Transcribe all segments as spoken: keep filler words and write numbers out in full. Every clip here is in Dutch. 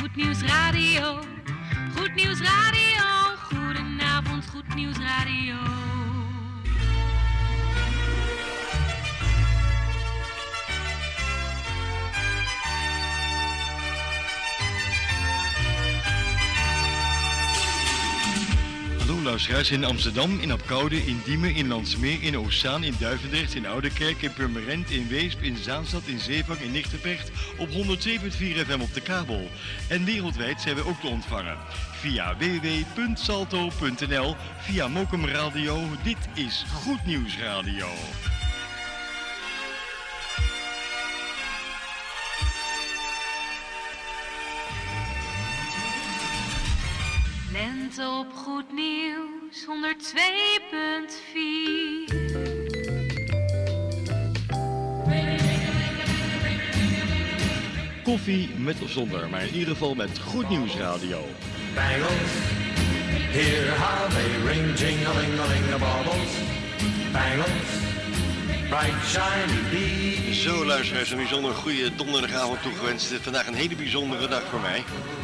Goed Nieuws Radio. Goed Nieuws Radio. Goedenavond, Goed Nieuws Radio. Hallo luisteraars in Amsterdam, in Apkoude, in Diemen, in Landsmeer, in Oostzaan, in Duivendrecht, in Oudekerk, in Purmerend, in Weesp, in Zaanstad, in Zeevang, in Nigtevecht op honderd zeven punt vier F M op de kabel. En wereldwijd zijn we ook te ontvangen via w w w punt salto punt n l, via Mokum Radio. Dit is Goed Nieuws Radio. Lente op Goed Nieuws, honderd twee punt vier. Koffie met of zonder, maar in ieder geval met Goed Nieuws Radio. Bangles, hear how they ring, jing-a-ling-a-ling, the baubles. Bangles, bright shiny bees. Zo luisteraars, een bijzonder goede donderdagavond toegewenst. Vandaag een hele bijzondere dag voor mij.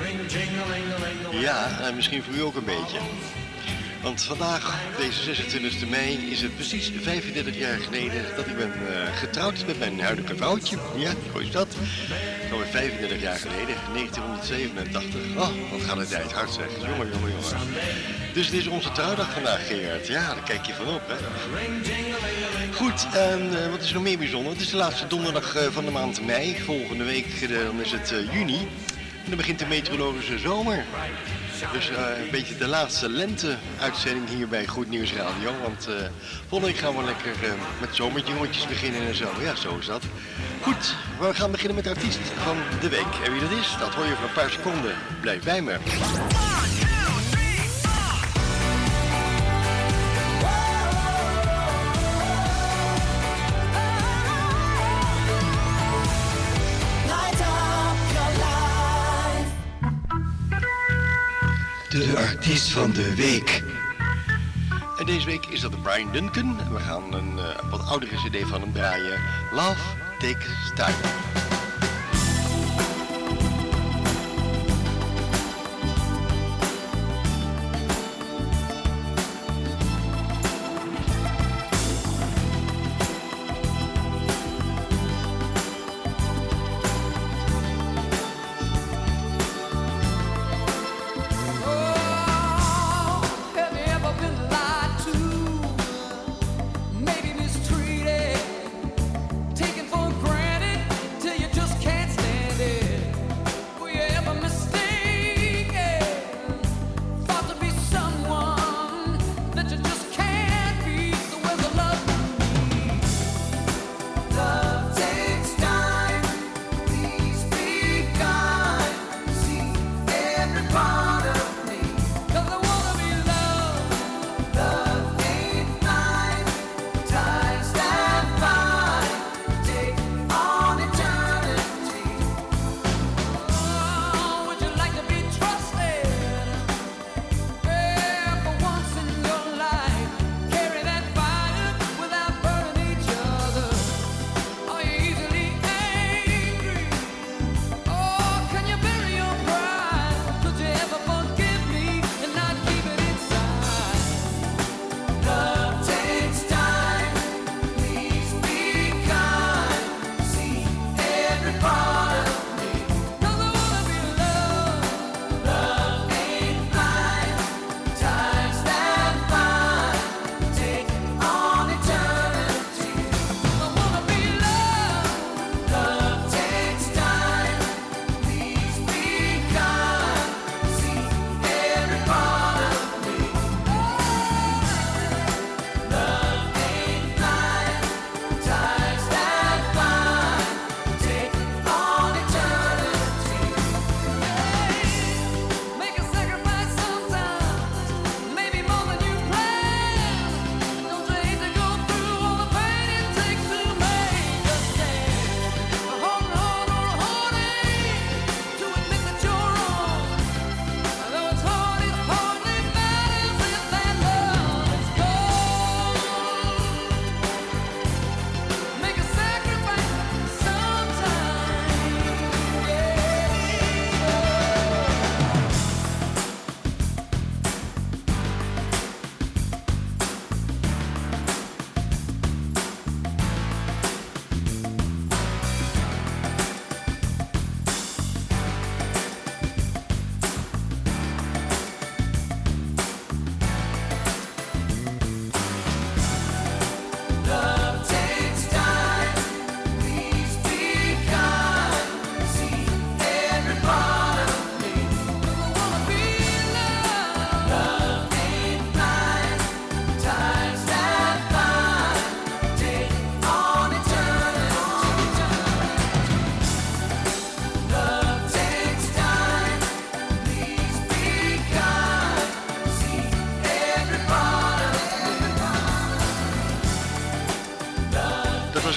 Ja, en misschien voor u ook een beetje. Want vandaag, deze zesentwintigste mei, is het precies vijfendertig jaar geleden dat ik ben uh, getrouwd met mijn huidige vrouwtje. Ja, zo is dat. Alweer vijfendertig jaar geleden, negentienhonderdzevenentachtig. Oh, wat gaat de tijd hard zeg. Jongen, jongen, jongen. Dus het is onze trouwdag vandaag, Gerard. Ja, daar kijk je van op, hè. Goed, en uh, wat is nog meer bijzonder? Het is de laatste donderdag uh, van de maand mei. Volgende week uh, dan is het uh, juni. En dan begint de meteorologische zomer. Dus uh, een beetje de laatste lente-uitzending hier bij Goed Nieuws Radio. Want uh, volgende week gaan we lekker uh, met zomerjongetjes beginnen en zo. Ja, zo is dat. Goed, we gaan beginnen met de artiest van de week. En wie dat is, dat hoor je voor een paar seconden. Blijf bij me. De artiest van de week. En deze week is dat Brian Duncan. We gaan een uh, wat oudere cd van hem draaien. Love Takes Time. Maybe mistreated, taken for granted till you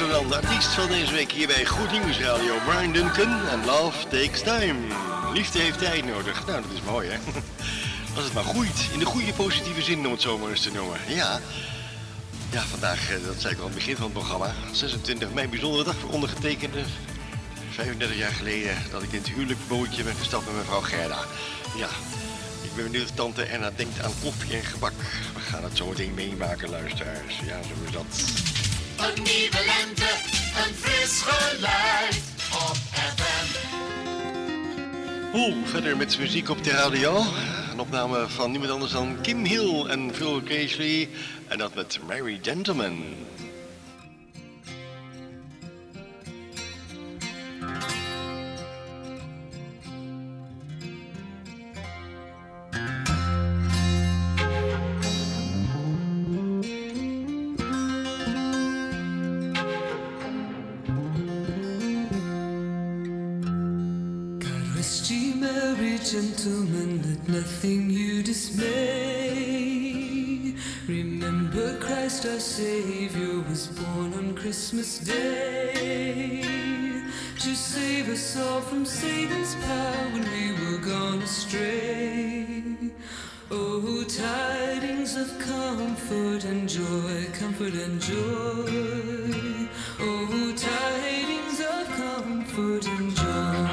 dan de artiest van deze week hier bij Goed Nieuws Radio, Brian Duncan en Love Takes Time. Liefde heeft tijd nodig. Nou, dat is mooi, hè? Als het maar groeit, in de goede positieve zin om het zo maar eens te noemen. Ja, ja vandaag, dat zei ik al aan het begin van het programma, zesentwintig mei, bijzondere dag voor ondergetekende. vijfendertig jaar geleden dat ik in het huwelijkbootje ben gestapt met mevrouw Gerda. Ja, ik ben benieuwd of tante Erna denkt aan koffie en gebak. We gaan het zo meteen meemaken, luisteraars. Ja, zo is dat. Een nieuwe lente, een fris geluid op F M. Oeh, verder met muziek op de radio. Een opname van niemand anders dan Kim Hill en Phil Casely. En dat met Merry Gentleman. Gentlemen, let nothing you dismay. Remember Christ our Savior was born on Christmas Day to save us all from Satan's power when we were gone astray. Oh, tidings of comfort and joy, comfort and joy. Oh, tidings of comfort and joy.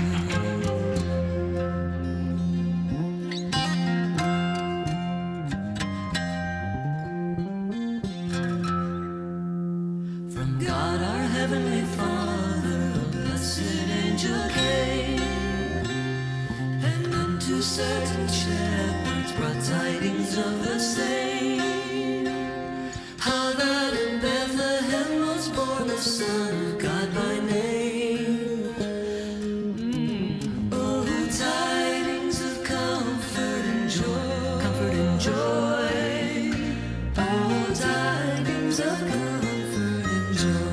Certain shepherds brought tidings of the same, how that in Bethlehem was born the Son of God by name. Mm. Oh, tidings of comfort and joy, comfort and joy. Oh, tidings of comfort and joy.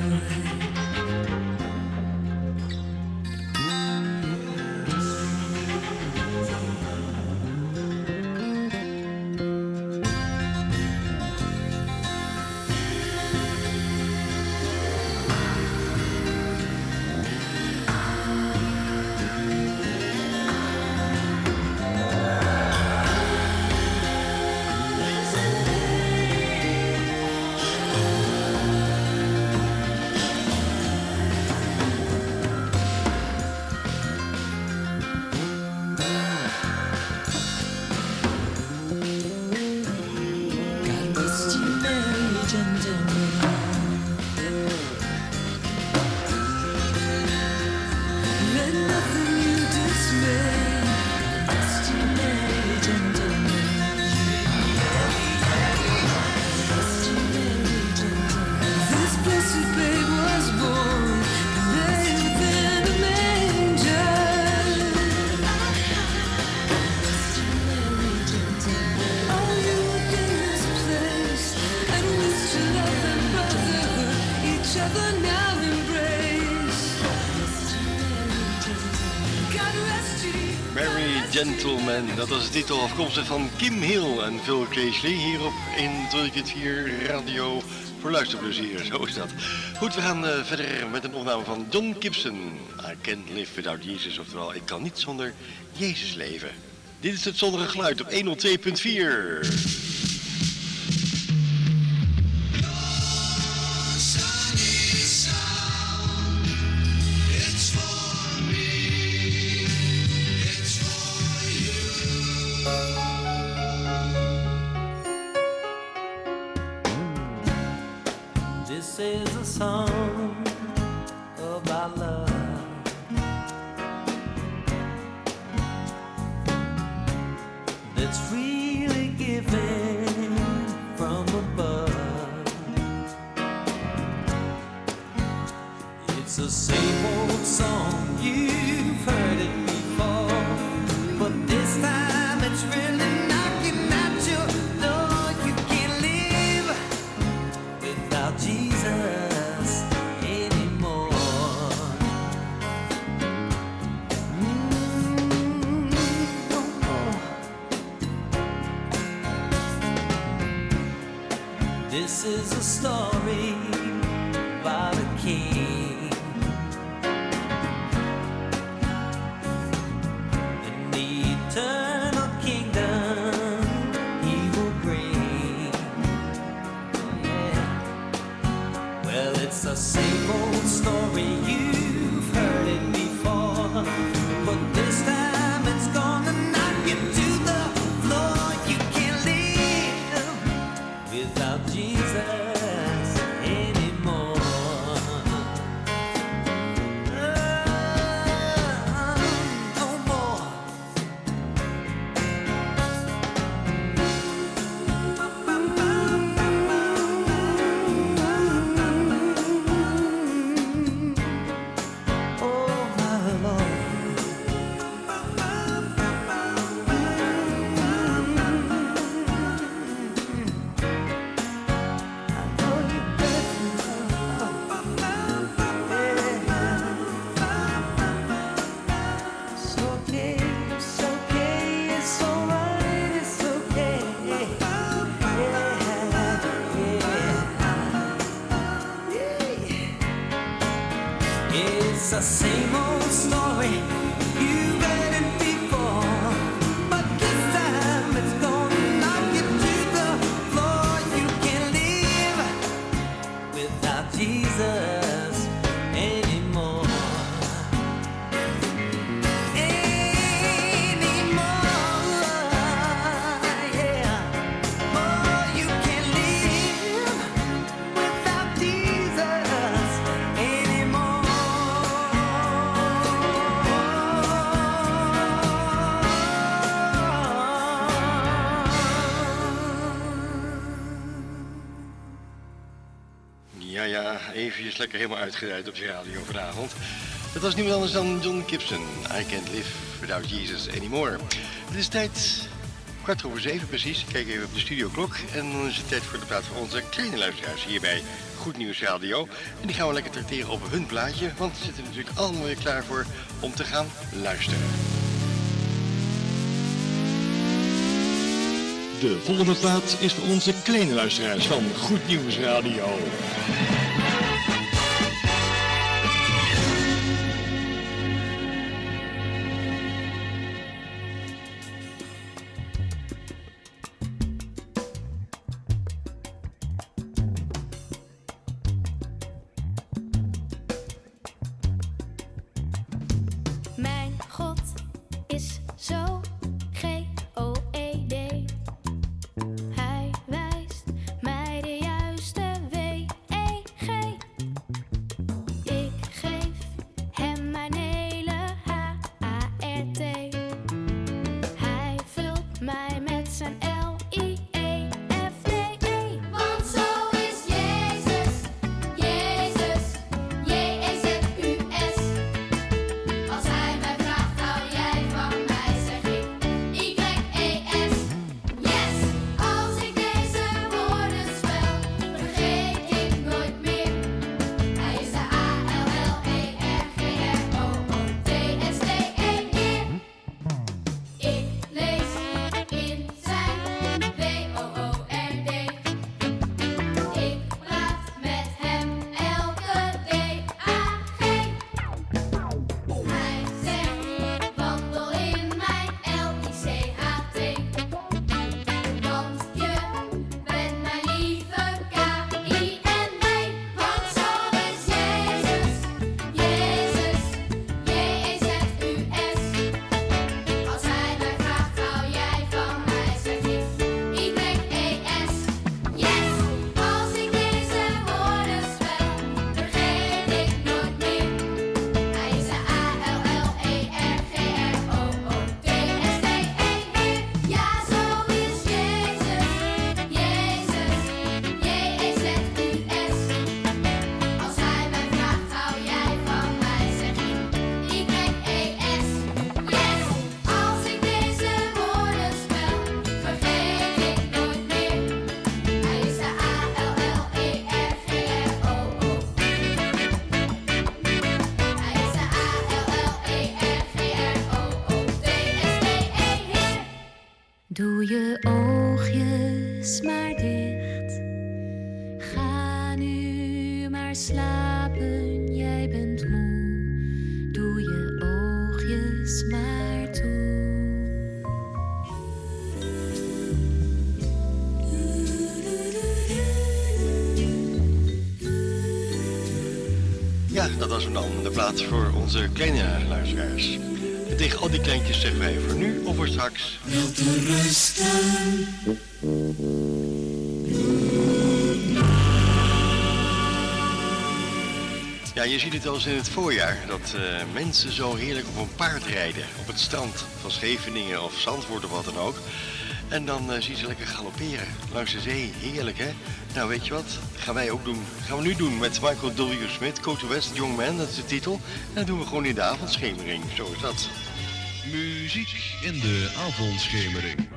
Gentleman, dat was de titel afkomstig van Kim Hill en Phil Casely hier op in Tweede vier Radio voor luisterplezier. Zo is dat. Goed, we gaan uh, verder met een opname van John Gibson. I can't live without Jesus, oftewel ik kan niet zonder Jezus leven. Dit is het zonnige geluid op honderdtwee punt vier. This is a song about love. That's freely given from above. It's the same old song, you've heard it before, but this time it's really knocking at your door. You can't live without Jesus anymore. Mm, oh, oh. This is a story about a King. An eternal kingdom He will bring. Yeah. Well, it's the same old story, you've heard it before, but this time it's gonna knock you to the floor. You can't live without Jesus anymore. Uh, no more. Oh, my Lord. It's okay, it's okay, it's alright, it's okay. Yeah, yeah. It's the same old story, you've heard it before, but this time it's gonna knock you to the floor. You can't live without Jesus anymore. Anymore, yeah. Oh, you can't live without Jesus anymore. Ja, ja, eventjes lekker helemaal uitgereid op je radio vanavond. Het was niemand anders dan John Gibson. I can't live without Jesus anymore. Het is tijd, kwart over zeven precies. Ik kijk even op de studioklok. En dan is het tijd voor de plaat voor onze kleine luisteraars hier bij Goed Nieuws Radio. En die gaan we lekker trakteren op hun plaatje. Want ze zitten er natuurlijk allemaal weer klaar voor om te gaan luisteren. De volgende plaat is voor onze kleine luisteraars van Goed Nieuws Radio. Mijn God is zo G O E D. Hij wijst mij de juiste W E G. Ik geef hem mijn hele H A R T. Hij vult mij met zijn L I E F D E. Want zo is Jezus, Jezus, J E Z U S. Als hij mij vraagt, hou jij van mij, zeg ik Y E S. Yes! Als ik deze woorden spel, vergeet ik nooit meer. Hij is de A L L E R G R O O T S T E Heer. Ik lees in zijn W O O R D. Ik praat met hem elke D A G. Hij zegt, wandel in mijn L I C H T. Want je bent mijn lieve K I N D. Want zo is Jezus, Jezus, J E Z U S. Als hij mij vraagt, hou jij van mij, zeg ik Y E S. Yes! Als ik deze woorden spel, vergeet ik nooit meer. Hij is de A L L E R G R O O T S T E Heer. Ja, zo is Jezus, Jezus, J E Z U S. Als hij mij vraagt, hou jij van mij, zeg ik Y E S. Yes! Als ik deze woorden spel, vergeet ik nooit meer. Hij is de A L L E R G R O O. Hij is de A L L E R G R O O T S T E Heer. Doe je oogjes maar dicht. Ga nu maar slapen. was hem dan, de plaats voor onze kleine luisteraars. En tegen al die kleintjes zeggen wij voor nu of voor straks. Wel te rusten. Ja, je ziet het wel eens in het voorjaar, dat uh, mensen zo heerlijk op een paard rijden. Op het strand van Scheveningen of Zandvoort of wat dan ook. En dan uh, zie je ze lekker galopperen langs de zee. Heerlijk, hè? Nou, weet je wat? Gaan wij ook doen. Gaan we nu doen met Michael W. Smith, Go to West, Young Man, dat is de titel. En dat doen we gewoon in de avondschemering. Zo is dat. Muziek in de avondschemering.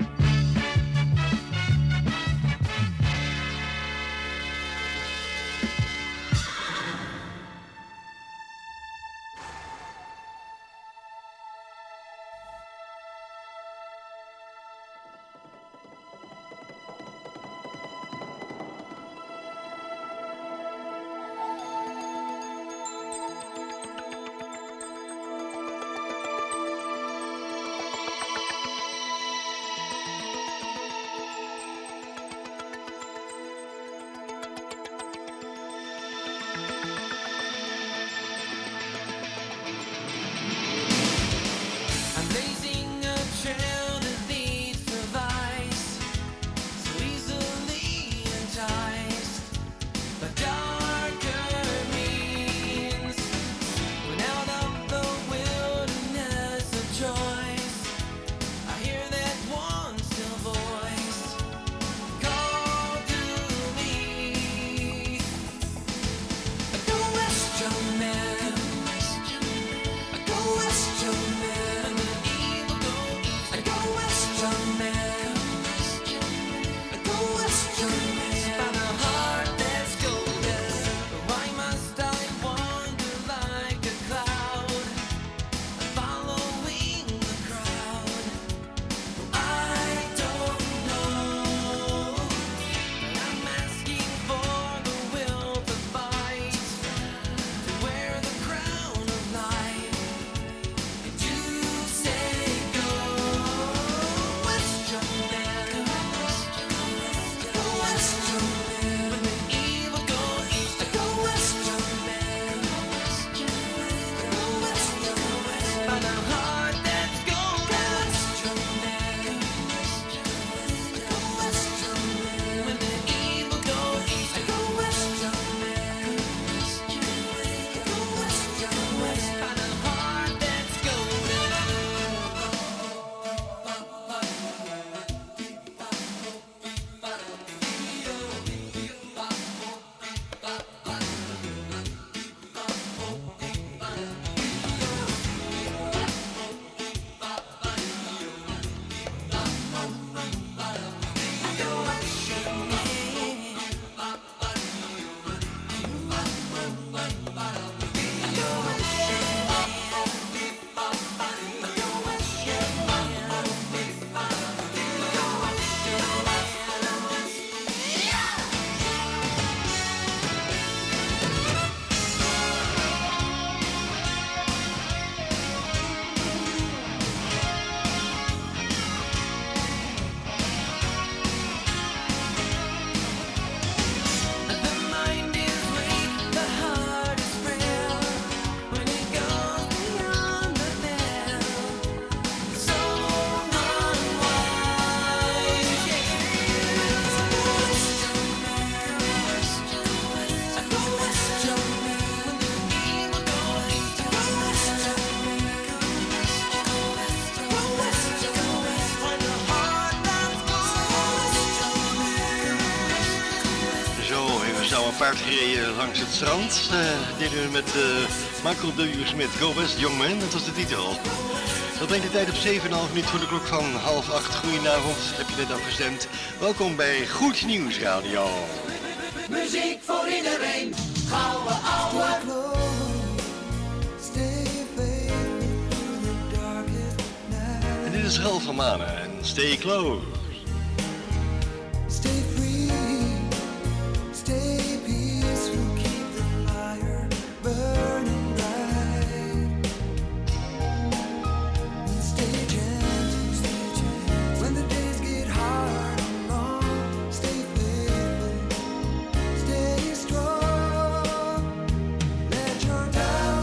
paard gereden langs het strand. Uh, deden we met uh, Michael W. Smith, Go West, Young Man, dat was de titel. Dat brengt de tijd op zeven komma vijf minuten voor de klok van half acht. Goedenavond, heb je net afgestemd. Welkom bij Goed Nieuws Radio. Muziek voor iedereen, gouden ouwe. En dit is Ralf van Manen en Stay Close. Stay free, stay peaceful, keep the fire burning bright. And stay gentle, stay gentle. When the days get hard and long, stay faithful, stay strong. Let your doubt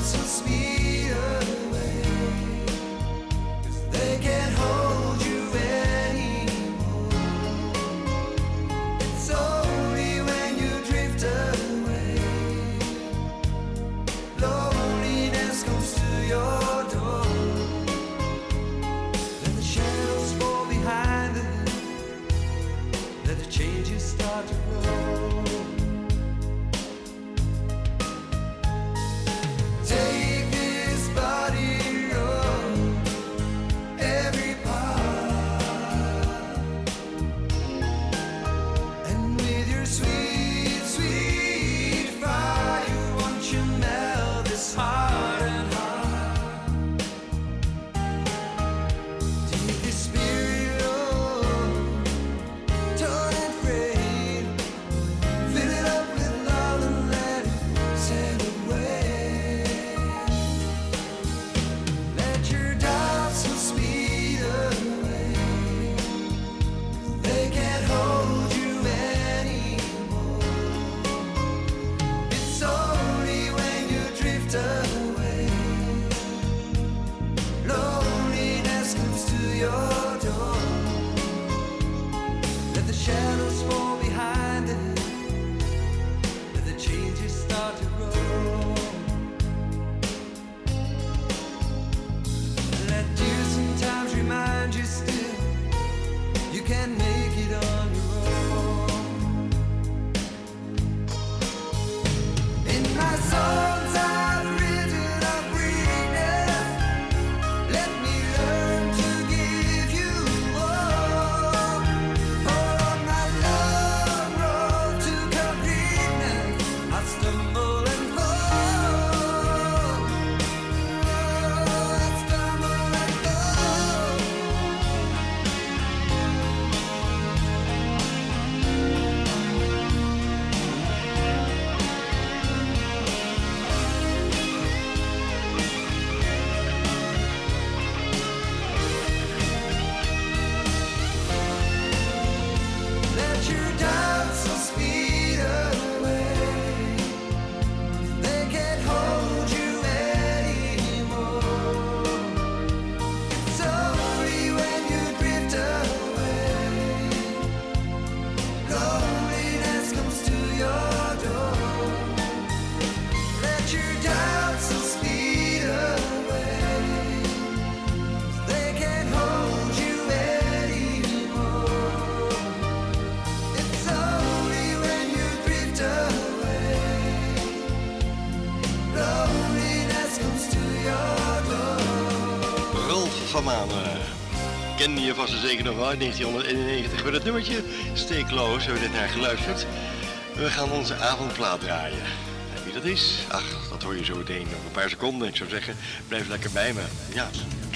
van maanden. Ken je vast en zeker nog wel, negentienhonderdeenennegentig met het nummertje Stay Close, hebben we net naar geluisterd. We gaan onze avondplaat draaien. En wie dat is? Ach, dat hoor je zo meteen nog een paar seconden. Ik zou zeggen, blijf lekker bij me. Ja.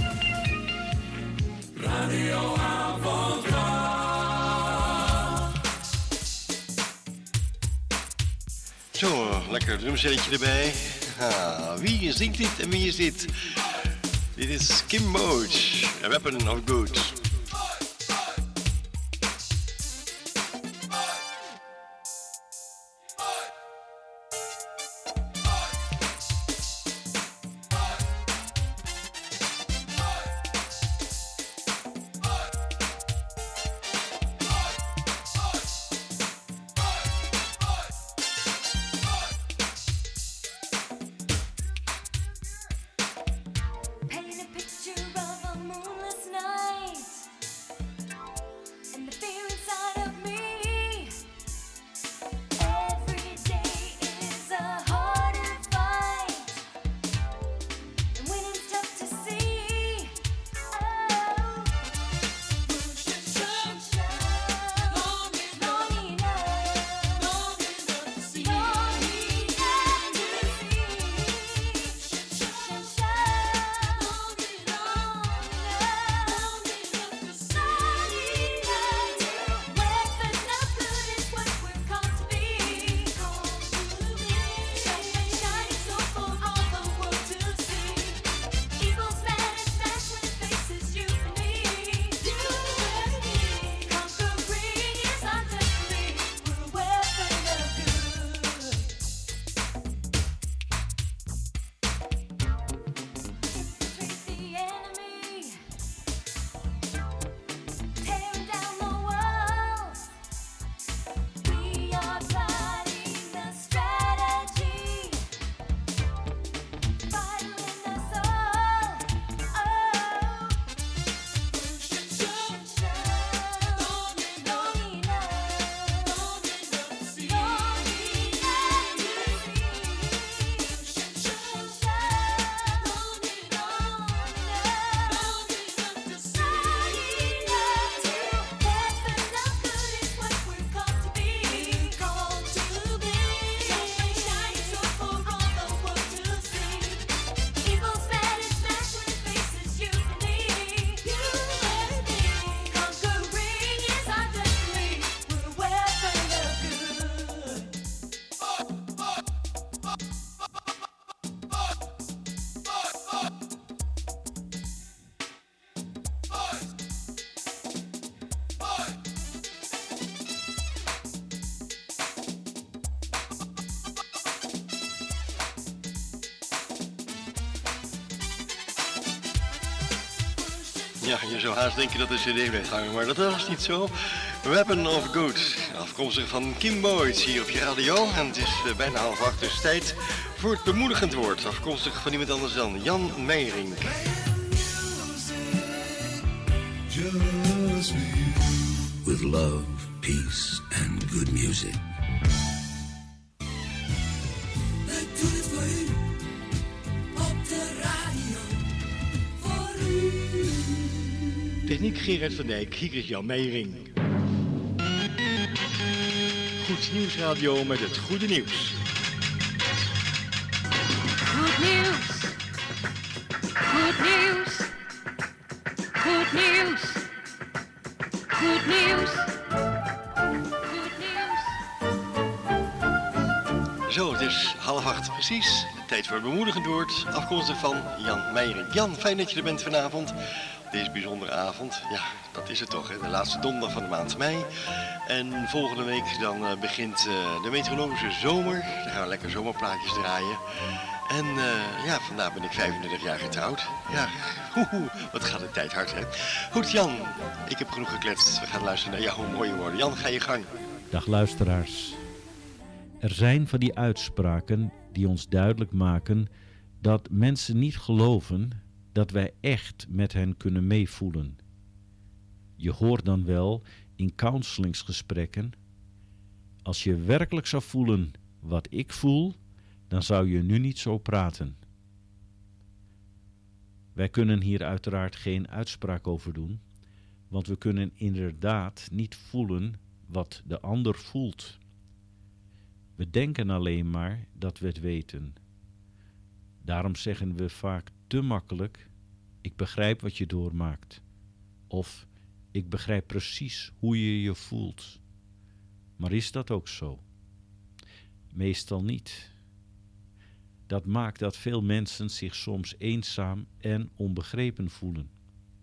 Radio Avondplaat. Zo, lekker drumsetje erbij. Ah, wie zingt dit en wie is dit? Dit is Kim Boach, A Weapon of Good. Paint a picture of a moonless night. Ja, je zou haast denken dat de cd blijft hangen, maar dat was niet zo. Weapon of Good, afkomstig van Kim Boach hier op je radio. En het is uh, bijna half acht, dus tijd voor het bemoedigend woord. Afkomstig van iemand anders dan Jan Meijering. With love, peace and good music. Techniek Gerard van Dijk, hier is Jan Meijering. Goed Nieuwsradio met het goede nieuws. Goed nieuws. Goed nieuws. Goed nieuws. Goed nieuws. Goed nieuws. Zo, het is half acht precies. Tijd voor het bemoedigend woord, afkomstig van Jan Meijering. Jan, fijn dat je er bent vanavond. Deze bijzondere avond, ja, dat is het toch, hè? De laatste donderdag van de maand mei. En volgende week dan uh, begint uh, de meteorologische zomer. Dan gaan we lekker zomerplaatjes draaien. En uh, ja, vandaag ben ik vijfendertig jaar getrouwd. Ja, hoehoe, wat gaat de tijd hard, hè? Goed, Jan, ik heb genoeg gekletst. We gaan luisteren naar jouw mooie woorden. Jan, ga je gang. Dag luisteraars. Er zijn van die uitspraken die ons duidelijk maken dat mensen niet geloven dat wij echt met hen kunnen meevoelen. Je hoort dan wel in counselingsgesprekken: als je werkelijk zou voelen wat ik voel, dan zou je nu niet zo praten. Wij kunnen hier uiteraard geen uitspraak over doen, want we kunnen inderdaad niet voelen wat de ander voelt. We denken alleen maar dat we het weten. Daarom zeggen we vaak te makkelijk: ik begrijp wat je doormaakt. Of ik begrijp precies hoe je je voelt. Maar is dat ook zo? Meestal niet. Dat maakt dat veel mensen zich soms eenzaam en onbegrepen voelen.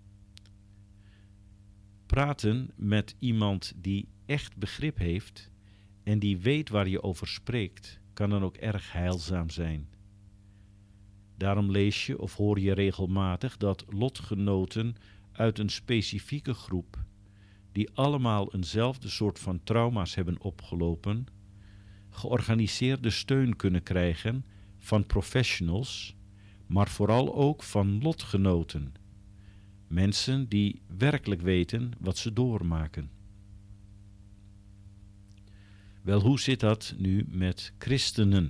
Praten met iemand die echt begrip heeft en die weet waar je over spreekt, kan dan ook erg heilzaam zijn. Daarom lees je of hoor je regelmatig dat lotgenoten uit een specifieke groep, die allemaal eenzelfde soort van trauma's hebben opgelopen, georganiseerde steun kunnen krijgen van professionals, maar vooral ook van lotgenoten. Mensen die werkelijk weten wat ze doormaken. Wel, hoe zit dat nu met christenen?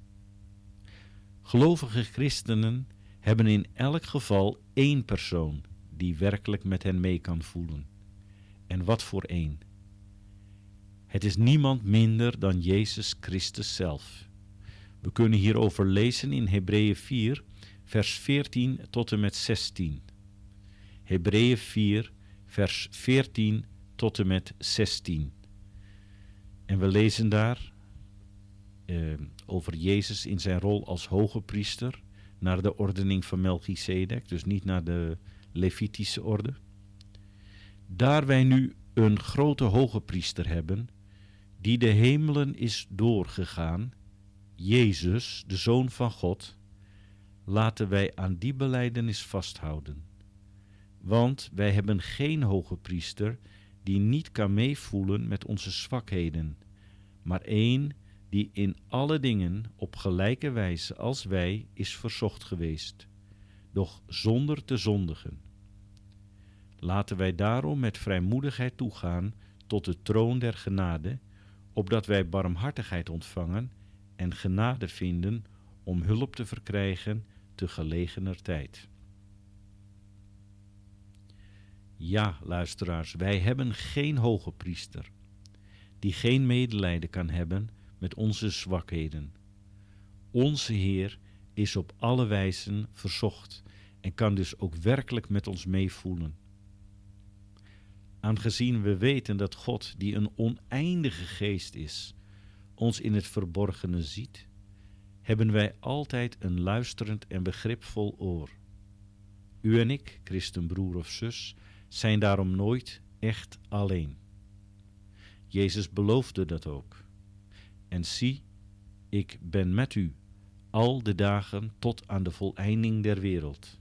Gelovige christenen hebben in elk geval één persoon die werkelijk met hen mee kan voelen. En wat voor één? Het is niemand minder dan Jezus Christus zelf. We kunnen hierover lezen in Hebreeën vier, vers veertien tot en met zestien. Hebreeën vier, vers veertien tot en met zestien. En we lezen daar uh, over Jezus in zijn rol als hoge priester, naar de ordening van Melchizedek, dus niet naar de Levitische orde. Daar wij nu een grote hoge priester hebben, die de hemelen is doorgegaan, Jezus, de Zoon van God, laten wij aan die belijdenis vasthouden. Want wij hebben geen hoge priester die niet kan meevoelen met onze zwakheden, maar één die in alle dingen op gelijke wijze als wij is verzocht geweest, doch zonder te zondigen. Laten wij daarom met vrijmoedigheid toegaan tot de troon der genade, opdat wij barmhartigheid ontvangen en genade vinden om hulp te verkrijgen te gelegener tijd. Ja, luisteraars, wij hebben geen hoge priester, die geen medelijden kan hebben met onze zwakheden. Onze Heer is op alle wijzen verzocht en kan dus ook werkelijk met ons meevoelen. Aangezien we weten dat God, die een oneindige geest is, ons in het verborgene ziet, hebben wij altijd een luisterend en begripvol oor. U en ik, christenbroer of zus, zijn daarom nooit echt alleen. Jezus beloofde dat ook. En zie, ik ben met u al de dagen tot aan de voleinding der wereld.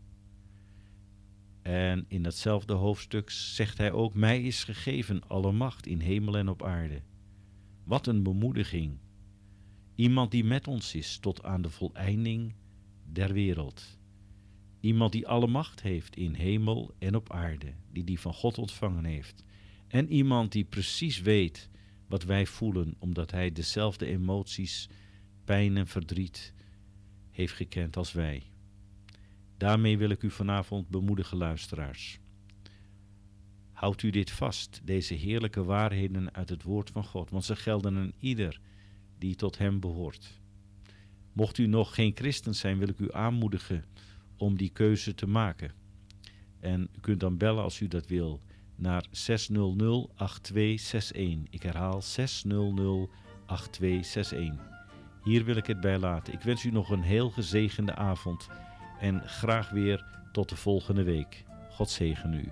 En in datzelfde hoofdstuk zegt hij ook: mij is gegeven alle macht in hemel en op aarde. Wat een bemoediging. Iemand die met ons is tot aan de voleinding der wereld. Iemand die alle macht heeft in hemel en op aarde, die die van God ontvangen heeft. En iemand die precies weet wat wij voelen, omdat hij dezelfde emoties, pijn en verdriet heeft gekend als wij. Daarmee wil ik u vanavond bemoedigen, luisteraars. Houdt u dit vast, deze heerlijke waarheden uit het woord van God, want ze gelden aan ieder die tot hem behoort. Mocht u nog geen christen zijn, wil ik u aanmoedigen om die keuze te maken. En u kunt dan bellen als u dat wil naar zes nul nul acht twee zes een. Ik herhaal zes nul nul acht twee zes een. Hier wil ik het bij laten. Ik wens u nog een heel gezegende avond en graag weer tot de volgende week. God zegen u.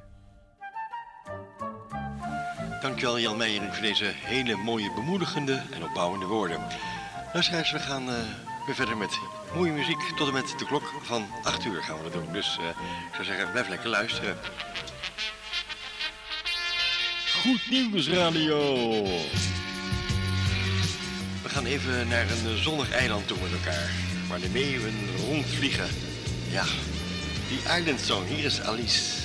Dankjewel Jan Meijering voor deze hele mooie, bemoedigende en opbouwende woorden. Luisteraars, we gaan uh, weer verder met mooie muziek. Tot en met de klok van acht uur gaan we dat doen. Dus uh, ik zou zeggen, blijf lekker luisteren. Goed Nieuws Radio. We gaan even naar een zonnig eiland toe met elkaar, waar de meeuwen rondvliegen. Ja, die Island Song. Hier is Alice.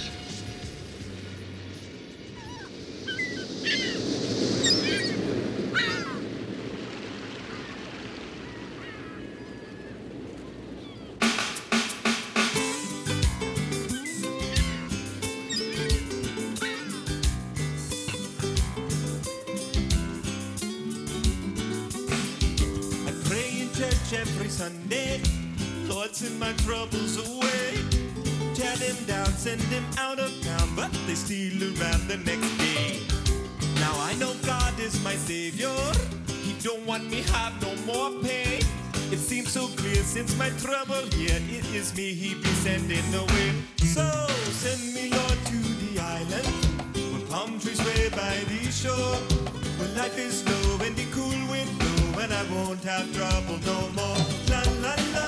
Sunday. Lord, send my troubles away. Tear them down, send them out of town, but they still around the next day. Now I know God is my savior. He don't want me have no more pain. It seems so clear since my trouble here. It is me he be sending away. So send me, Lord, to the island where palm trees sway by the shore, where life is slow and the cool wind blow, and I won't have trouble no more. La la la.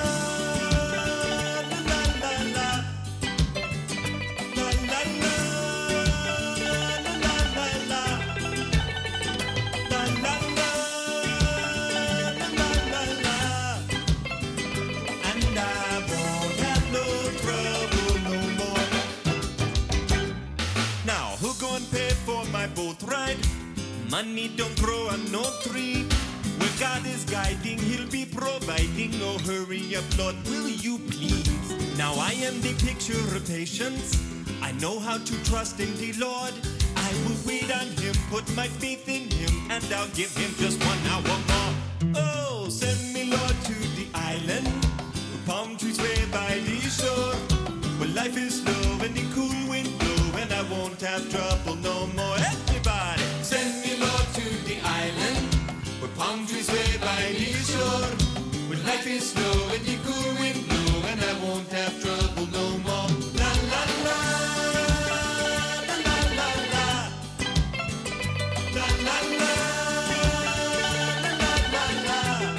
Boat ride, money don't grow on no tree. Where God is guiding, he'll be providing. No hurry up, Lord, will you please? Now I am the picture of patience. I know how to trust in the Lord. I will wait on him, put my faith in him, and I'll give him just one hour more. Oh, send me, Lord, to the island where palm trees sway by the shore, where life is slow and the cool wind blow, and I won't have trouble no more. Everybody, send me, Lord, to the island where palm trees sway by the shore, where life is slow and the cool wind blow, and I won't have trouble no more. La la la, la la la la, la la la, la la la,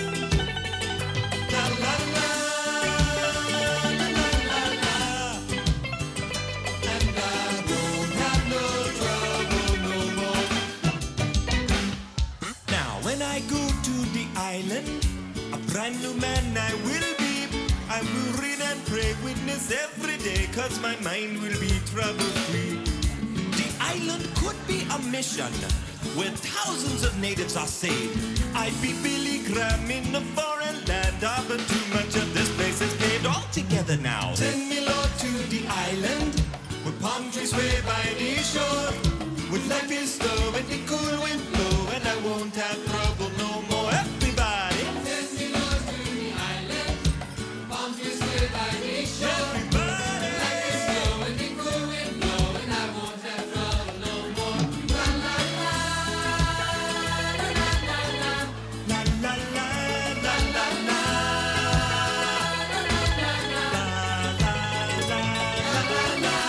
la la la, la la la, and I won't have no trouble no more. Now when I go to the island, a brand new man I will be. I will read and pray, witness every day, cause my mind will be trouble-free. The island could be a mission where thousands of natives are saved. I'd be Billy Graham in a foreign land, ah, but too much of this place is paid all together now. Send me, Lord, to the island where palm trees sway by the shore, where life is slow and the cool wind blow, and I won't have trouble no more. Everybody, send me, Lord, to the island where palm trees sway by the shore. Everybody, life is slow and the cool wind blow, and I won't have trouble no more. La la la, la la la la, la la la, la la la, la la la, la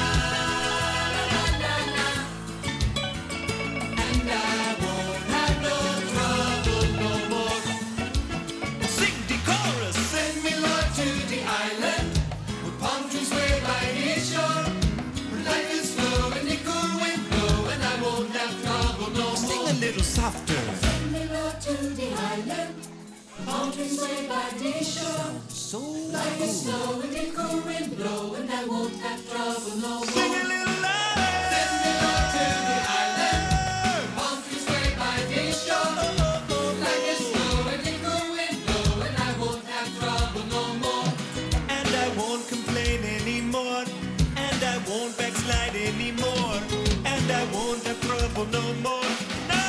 and I won't have no trouble no more. Sing the chorus. Send me, Lord, to the island where palm trees sway by the shore, where life is slow and the cool wind blow, and I won't have trouble no more. Sing a little softer. Send me, Lord, to the island. Palm trees sway by the shore. So Life is slow and the cool wind blow, and I won't have trouble no more. Sing a little louder. Send me, Lord, to the island. Palm trees sway by the shore. Life is slow and the cool wind blow, and I won't have trouble no more. And I won't complain anymore, and I won't backslide anymore, and I won't have trouble no more. No!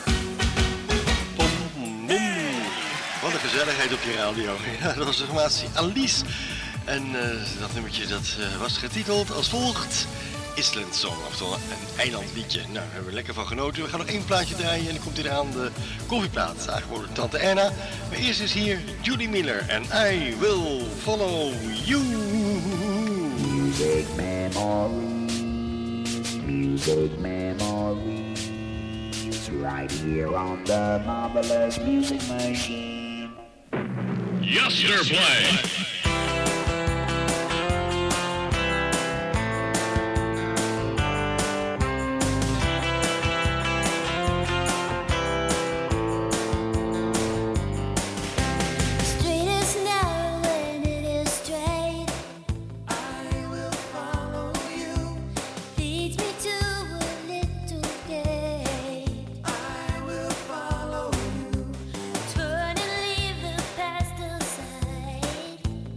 Bom, bom. Wat een gezelligheid op je radio. Ja, dat was de formatie Alice. En uh, dat nummertje dat, uh, was getiteld als volgt: Island Song, oftewel een eilandliedje. Nou, daar hebben we lekker van genoten. We gaan nog één plaatje draaien en dan komt hij eraan, de koffieplaat. Aangeboden door Tante Erna. Maar eerst is hier Judy Miller en I Will Follow You. Music memories, music memories, right here on the marvelous music machine. Yesterplay. Straight is narrow and it is straight. I will follow you. Leads me to a little gate. I will follow you. Turn and leave the past aside.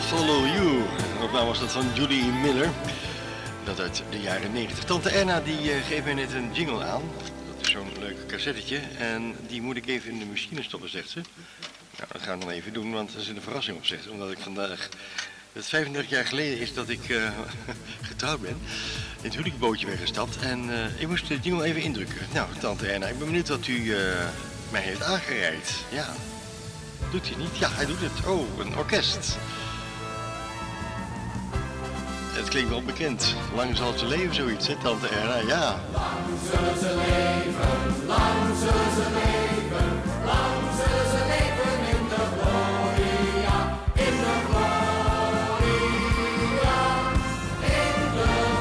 Follow You. Opname was dat van Judy Miller. Dat uit de jaren negentig. Tante Erna die uh, geeft mij net een jingle aan. Dat is zo'n leuk cassettetje. En die moet ik even in de machine stoppen, zegt ze. Nou, dat gaan we dan even doen, want er zit een verrassing op, zegt ze. Omdat ik vandaag... Het vijfendertig jaar geleden is dat ik uh, getrouwd ben. In het huwelijksbootje ben gestapt. En uh, ik moest de jingle even indrukken. Nou, Tante Erna, ik ben benieuwd wat u uh, mij heeft aangereikt. Ja. Doet hij niet? Ja, hij doet het. Oh, een orkest. Het klinkt wel bekend. Lang zal ze leven, zoiets, hè, Tante Erna? Ja. Lang zullen ze leven, lang zullen ze leven, lang zullen ze leven in de gloria, in de gloria, in de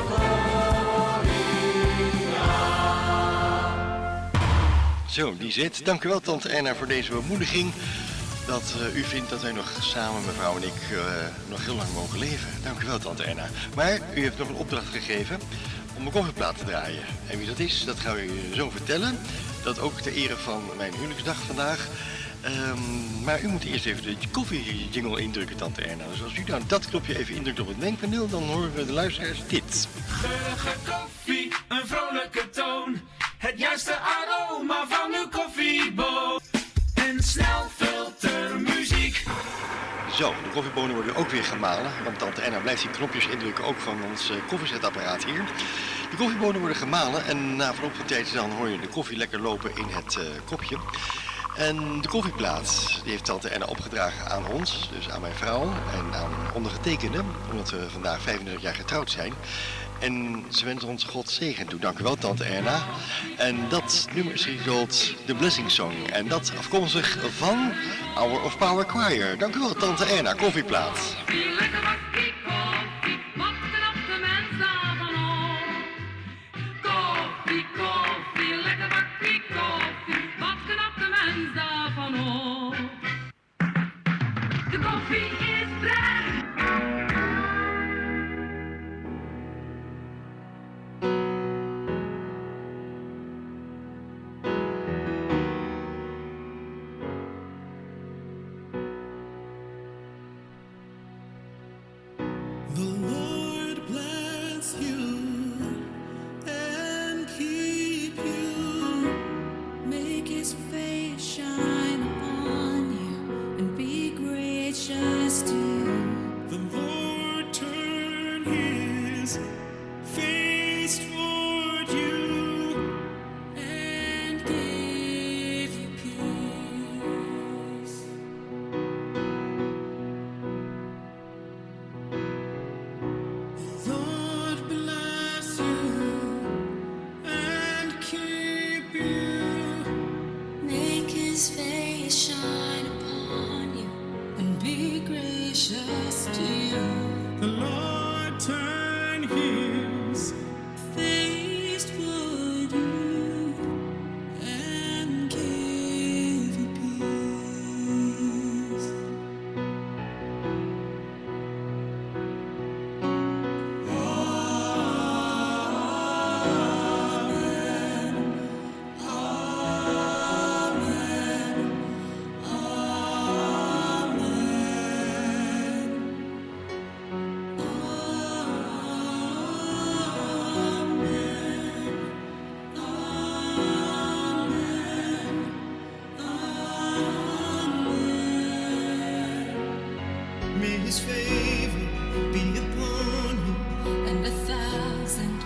gloria. Zo, die zit. Dank u wel, Tante Erna, voor deze bemoediging. Dat uh, u vindt dat wij nog samen, mevrouw en ik, uh, nog heel lang mogen leven. Dank u wel, Tante Erna. Maar u heeft nog een opdracht gegeven om een koffieplaat te draaien. En wie dat is, dat gaan we u zo vertellen. Dat ook ter ere van mijn huwelijksdag vandaag. Um, maar u moet eerst even de koffiejingle indrukken, Tante Erna. Dus als u nou dat knopje even indrukt op het mengpaneel, dan horen we de luisteraars dit. Geurige koffie, een vrolijke toon. Het juiste aroma van uw koffieboon. En snel filtermuziek. Zo, de koffiebonen worden ook weer gemalen. Want Tante Erna blijft die knopjes indrukken, ook van ons uh, koffiezetapparaat hier. De koffiebonen worden gemalen en na verloop van tijd dan hoor je de koffie lekker lopen in het uh, kopje. En de koffieplaat, die heeft Tante Erna opgedragen aan ons, dus aan mijn vrouw en aan ondergetekende, omdat we vandaag vijfendertig jaar getrouwd zijn. En ze wenst ons God zegen toe. Dank u wel, Tante Erna. En dat nummer is getiteld The Blessing Song. En dat afkomstig van Hour of Power Choir. Dank u wel, Tante Erna. Koffieplaat. Lekker bakkie koffie, wat knappe mensen van ons. Koffie, koffie, lekker bakkie koffie, wat knappe mensen van ons. De koffie is vrij. His favor be upon you and a thousand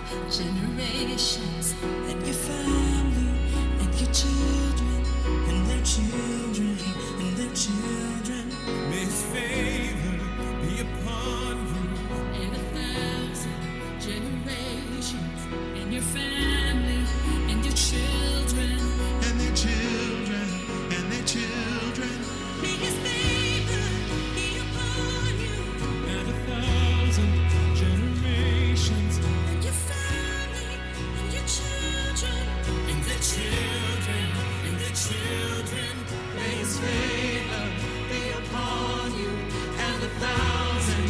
generations, and your family, and your children, and their children, and their children. May His favor be upon you And a thousand generations, and your family, and your children, and their children, and their children. May His favor be upon you And a thousand generations, and your family, and your children, and their children, and their children. May His favor be upon you and a thousand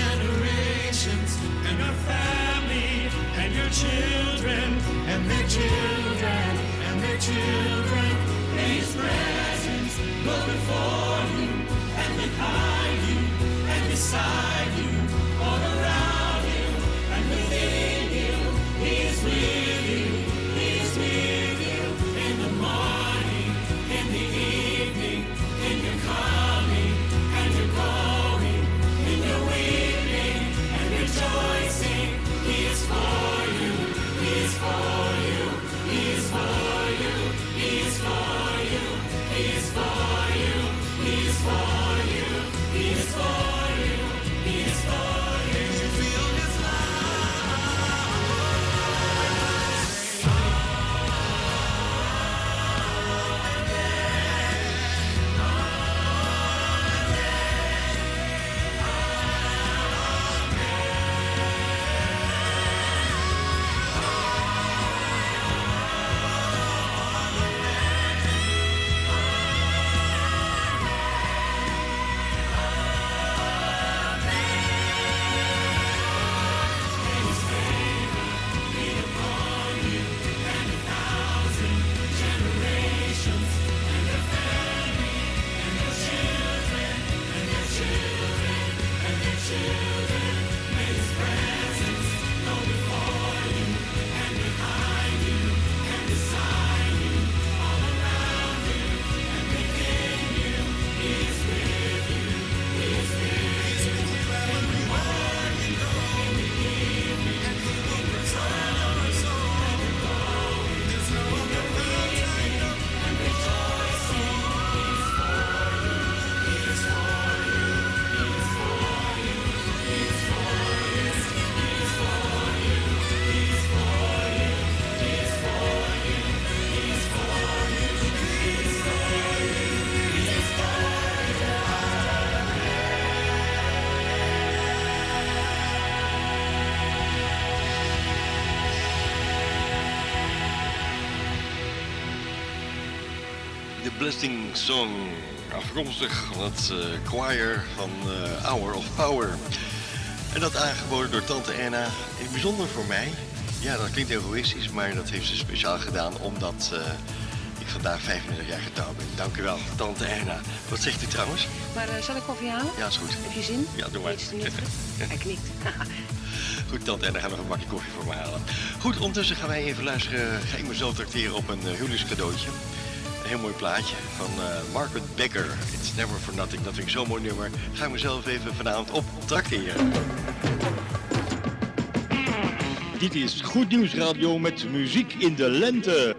generations, And our family, and your children, and their children, and their children. may His presence go before you and behind you and beside you, all around you, and within you. He is with you, He is with you in the morning, in the evening, in your coming and your going, in your weeping and rejoicing. He is for you, He is for you, He is for you, He is for you, He is for you, He is for you, He is for you, He is for you. You feel His De Blessing Song, afkomstig van het uh, choir van uh, Hour of Power. En dat aangeboden door tante Erna, in het bijzonder voor mij. Ja, dat klinkt egoïstisch, maar dat heeft ze speciaal gedaan omdat uh, ik vandaag vijfendertig jaar getrouwd ben. Dank u wel, tante Erna. Wat zegt u trouwens? Maar uh, zal ik koffie halen? Ja, is goed. Heb je zin? Ja, doe maar. Hij knikt. Goed, tante Erna, gaan we nog een bakje koffie voor me halen. Goed, ondertussen gaan wij even luisteren. Ga ik mezelf tracteren op een uh, huwelijkscadeautje. Een heel mooi plaatje van uh, Margaret Becker. It's Never For Nothing. Dat vind ik zo'n mooi nummer. Ga ik mezelf even vanavond op tracteren. Dit is Goed Nieuws Radio met muziek in de lente.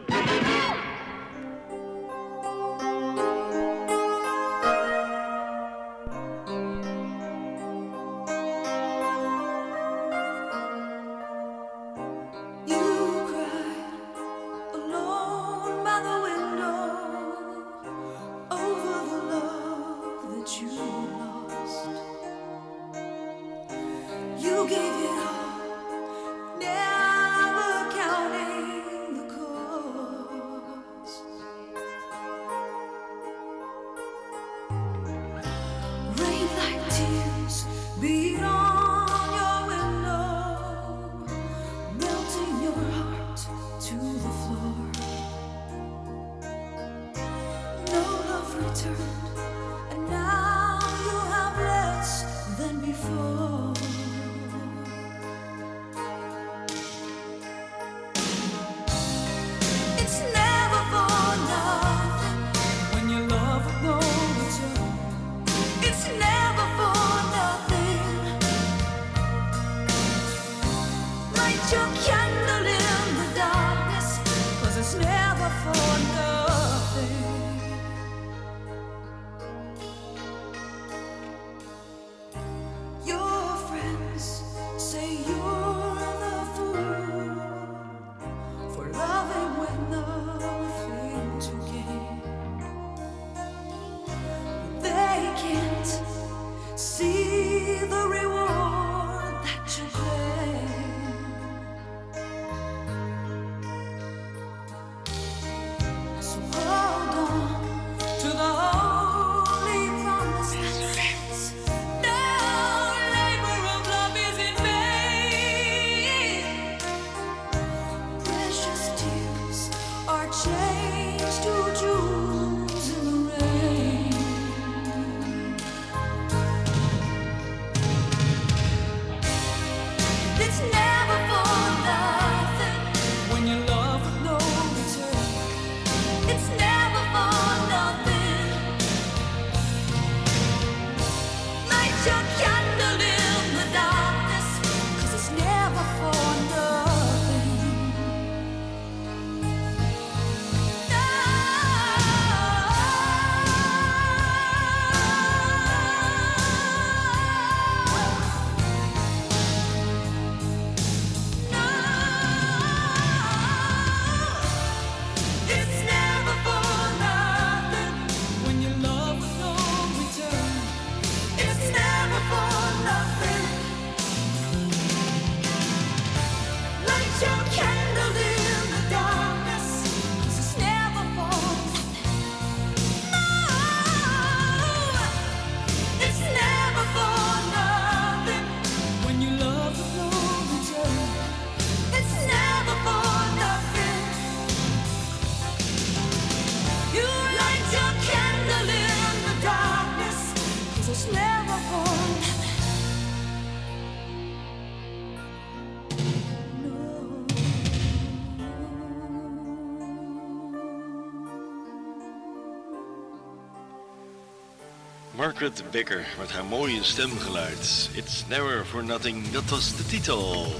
Margaret Becker met haar mooie stemgeluid. It's Never For Nothing, dat was de titel.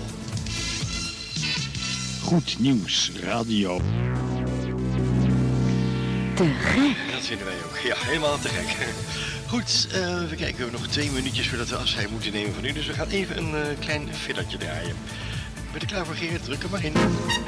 Goed Nieuws Radio. Te gek. Dat vinden wij ook. Ja, helemaal te gek. Goed, uh, we kijken. We hebben nog twee minuutjes voordat we afscheid moeten nemen van u. Dus we gaan even een uh, klein fillertje draaien. Ben je er klaar voor, Gerrit? Druk er maar in.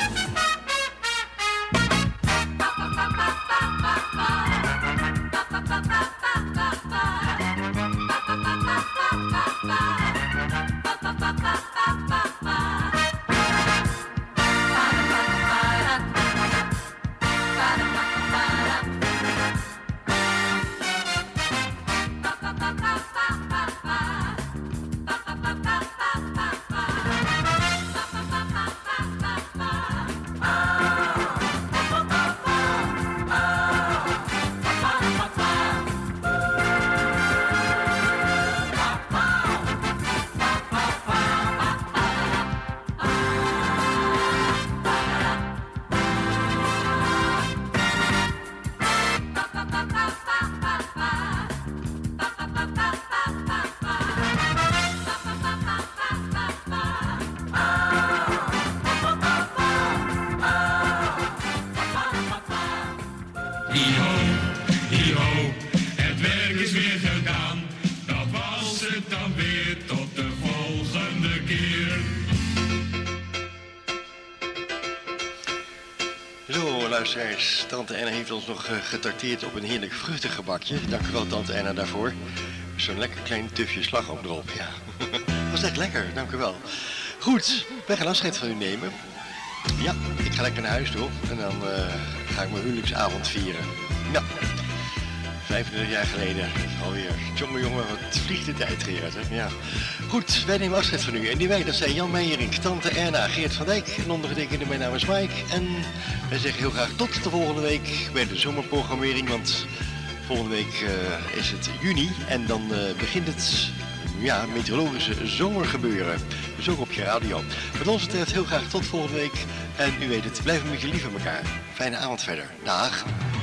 Tante Anna heeft ons nog uh, getarteerd op een heerlijk vruchtengebakje. Dank u wel, Tante Anna, daarvoor. Zo'n lekker klein tufje slagroom erop, ja. Dat was echt lekker, dank u wel. Goed, wij gaan afscheid van u nemen. Ja, ik ga lekker naar huis toe en dan uh, ga ik mijn huwelijksavond vieren. Ja, vijfentwintig jaar geleden alweer. Jongen, jongen, wat vliegt de tijd, Gerard, hè? Ja. Goed, wij nemen afscheid van u. En die wij, dat zijn Jan Meijerink, Tante Erna, Geert van Dijk en ondergetekende, mijn naam is Mike. En wij zeggen heel graag tot de volgende week bij de zomerprogrammering, want volgende week uh, is het juni en dan uh, begint het ja, meteorologische zomergebeuren. Dus ook op je radio. Wat ons betreft heel graag tot volgende week. En u weet het, blijf een beetje lief aan elkaar. Fijne avond verder. Dag.